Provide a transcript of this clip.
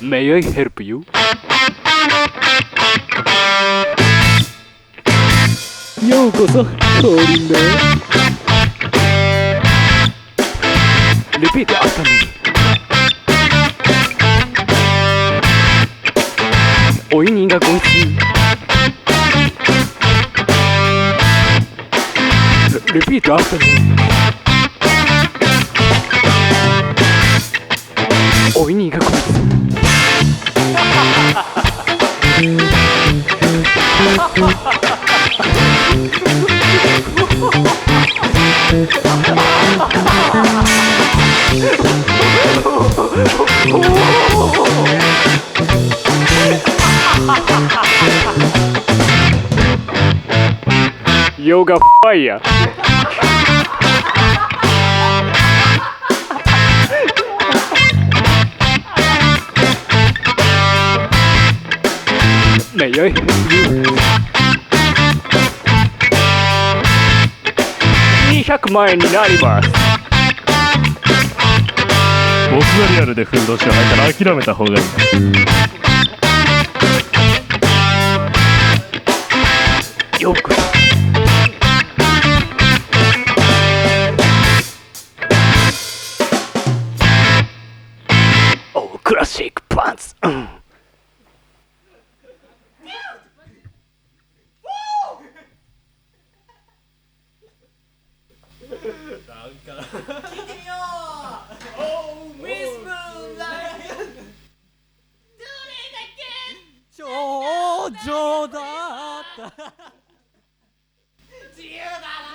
May I help you? ようこそ、降臨だよ。Repeat after me. おいにがご一緒。Repeat after me. おいにがご一緒。ヨガファイヤー。May I help you? 200万円になります。 僕がリアルでふんどしはないから諦めた方がいい。 よくおクラシックパンツ、 少女だった自由だな。